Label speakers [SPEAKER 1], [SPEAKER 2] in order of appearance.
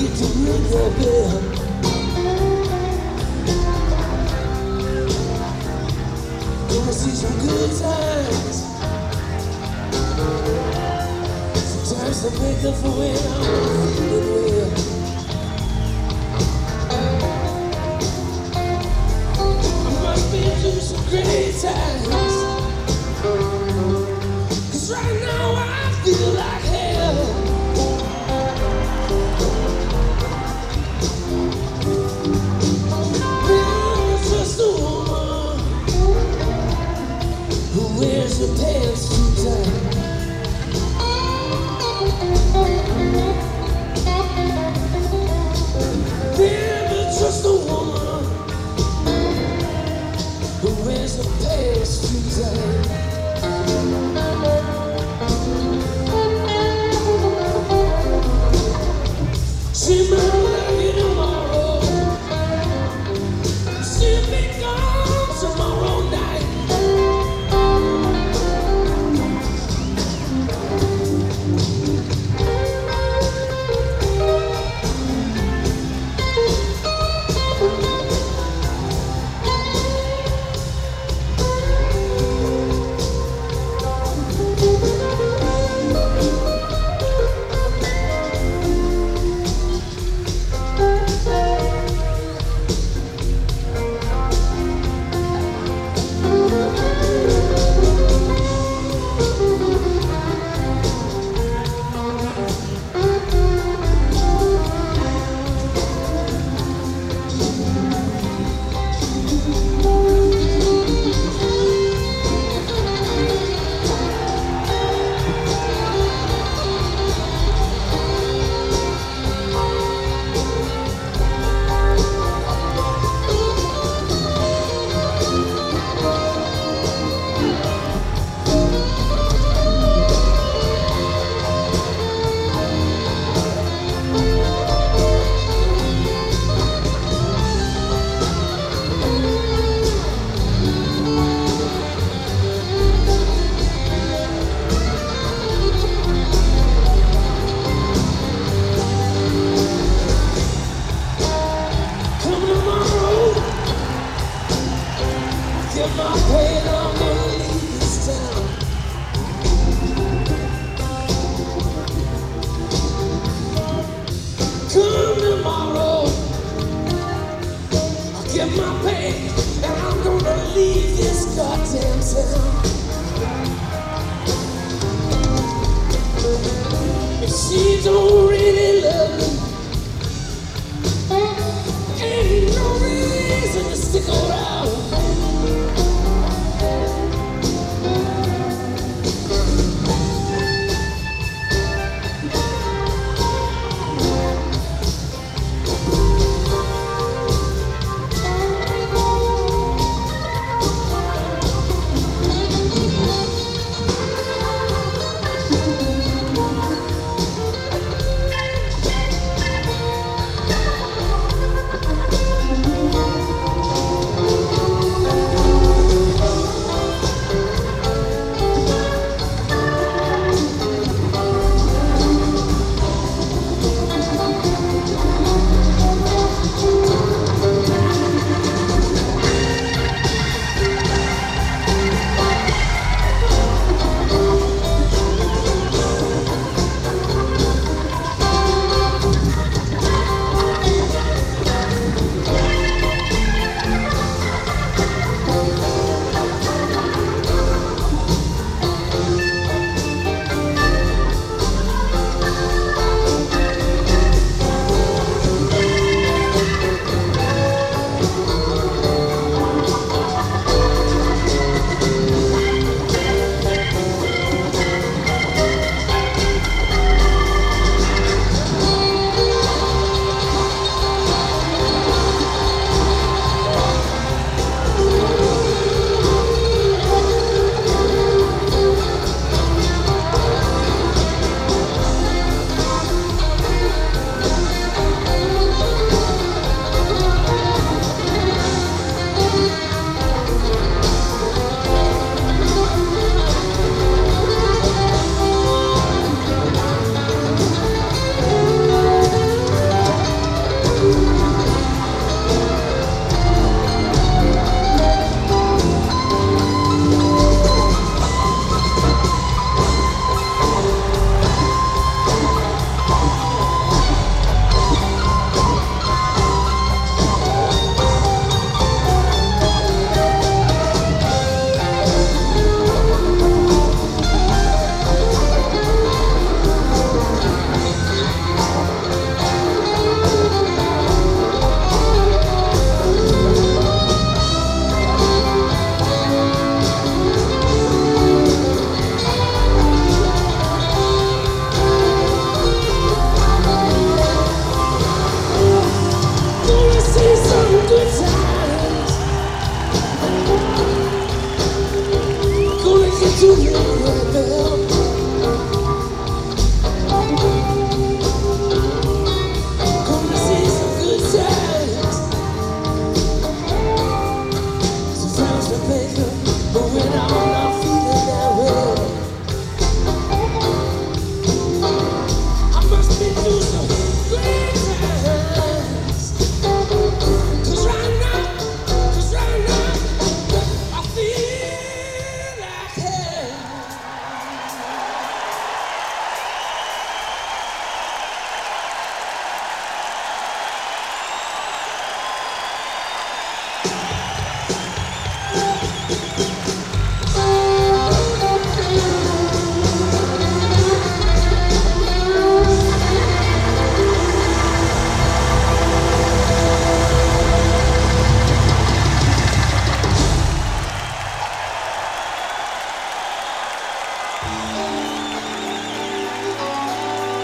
[SPEAKER 1] get to ring your bell. Gonna see some good times. Sometimes I make up for when I'm feeling well. I must be through some great times. 'Cause right now I feel like hell. Never trust a woman who wears her pants too tight. Never trust a woman who wears her pants too tight. She might love you tomorrow. She'll be gone tomorrow night. Get my pain, I'm gonna leave this town. Come tomorrow, I'll get my pay, and I'm gonna leave this goddamn town. If she don't really love me,